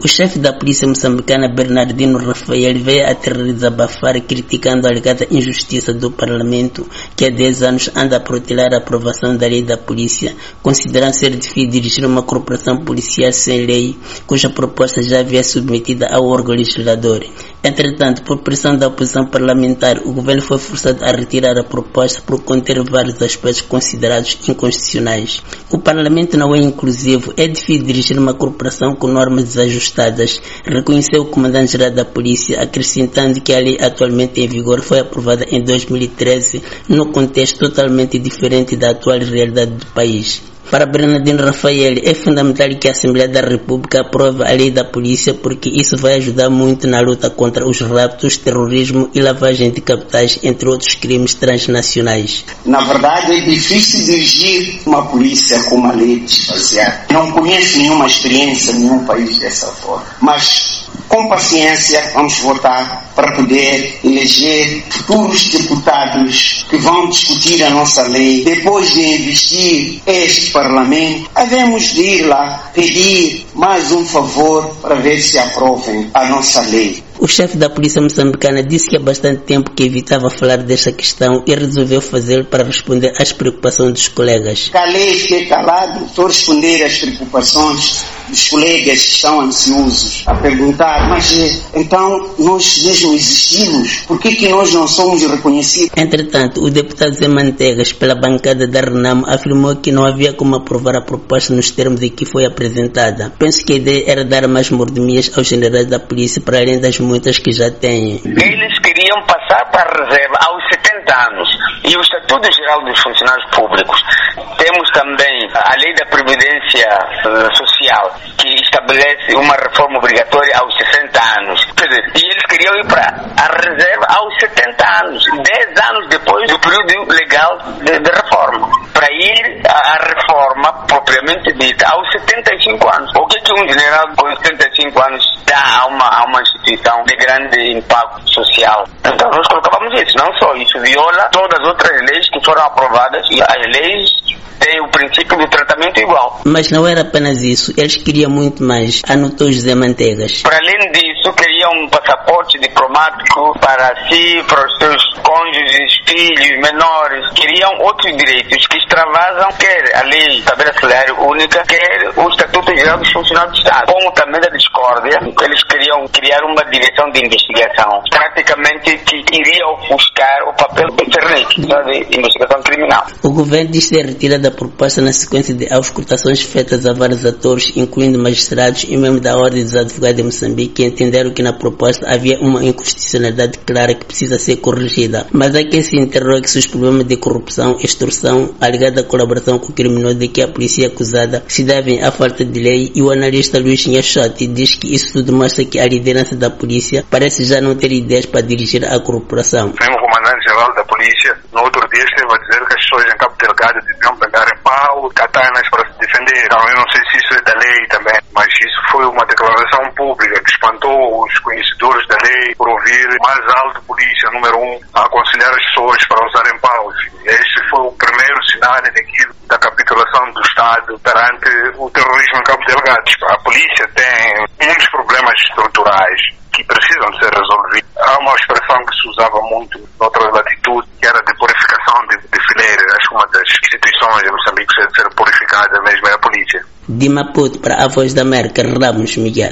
O chefe da polícia moçambicana, Bernardino Rafael, veio a terra desabafar criticando a alegada injustiça do Parlamento, que há 10 anos anda a protelar a aprovação da lei da polícia, considerando ser difícil dirigir uma corporação policial sem lei, cuja proposta já havia submetida ao órgão legislador. Entretanto, por pressão da oposição parlamentar, o governo foi forçado a retirar a proposta por conter vários aspectos considerados inconstitucionais. O Parlamento não é inclusivo, é difícil dirigir uma corporação com normas desajustadas, reconheceu o comandante-geral da polícia, acrescentando que a lei atualmente em vigor foi aprovada em 2013, num contexto totalmente diferente da atual realidade do país. Para Bernardino Rafael, é fundamental que a Assembleia da República aprove a lei da polícia, porque isso vai ajudar muito na luta contra os raptos, terrorismo e lavagem de capitais, entre outros crimes transnacionais. Na verdade, é difícil dirigir uma polícia com uma lei desbaseada. Não conheço nenhuma experiência em nenhum país dessa forma. Mas, com paciência, vamos votar para poder eleger futuros deputados que vão discutir a nossa lei. Depois de investir este Parlamento, havemos de ir lá pedir mais um favor para ver se aprovem a nossa lei. O chefe da polícia moçambicana disse que há bastante tempo que evitava falar desta questão e resolveu fazê-lo para responder às preocupações dos colegas. Calei, fiquei calado, estou a responder às preocupações dos colegas que estão ansiosos a perguntar, mas então nós mesmo existimos, por que nós não somos reconhecidos? Entretanto, o deputado Zé Mantegas, pela bancada da Renamo, afirmou que não havia como aprovar a proposta nos termos em que foi apresentada. Penso que a ideia era dar mais mordomias aos generais da polícia para além das muitas que já têm. Eles queriam passar para a reserva aos 70 anos e o Estatuto Geral dos Funcionários Públicos. Temos também a Lei da Previdência Social, que estabelece uma reforma obrigatória aos 60 anos. Quer dizer, e eles queriam ir para a reserva aos 70 anos, 10 anos depois do período legal de reforma, para ir à reforma propriamente dita aos 75 anos. O que um general com 75 anos dá a uma instituição de grande impacto social? Então nós colocávamos isso, não só isso, viola todas as outras leis que foram aprovadas, e as leis têm o princípio do tratamento igual. Mas não era apenas isso, eles queriam muito mais, anotou José Mantegas. Para além disso, queriam um passaporte diplomático para si, para os seus cônjuges, filhos, menores. Queriam outros direitos que extravasam quer a lei estabelece única, quer o Estatuto Geral dos Funcionários do Estado. Como também da discórdia, eles queriam criar uma direção de investigação, praticamente que iria ofuscar o papel do CERNIC, de investigação criminal. O governo diz ter retirado a proposta na sequência de auscultações feitas a vários atores, incluindo magistrados e membros da Ordem dos Advogados de Moçambique, que entenderam que na proposta havia uma inconstitucionalidade clara que precisa ser corrigida. Mas há quem se interroga se os problemas de corrupção, extorsão, alegada colaboração com o criminoso de que a polícia é acusada se devem à falta de lei, e o analista Luís Nhachotti diz que isso tudo mostra que a liderança da polícia parece já não ter ideias para dirigir a corporação. O comandante-geral da polícia, no outro dia, esteve a dizer que as pessoas em Cabo Delgado deviam pegar em pau, katanas para se defender. Então, eu não sei se isso é da lei também, mas isso foi uma declaração pública que espantou os conhecedores da lei por ouvir o mais alto polícia, número 1, a aconselhar as pessoas para usarem paus. Este foi o primeiro sinal da capitulação do Estado perante o terrorismo em Cabo Delgado. A polícia tem muitos problemas estruturais que precisam de ser resolvidos. Há uma expressão que se usava muito noutra latitude, que era de purificação de fileiras. Acho que uma das instituições em Moçambique que deve ser purificada mesmo é a polícia. De Maputo para a Voz da América, Ramos Miguel.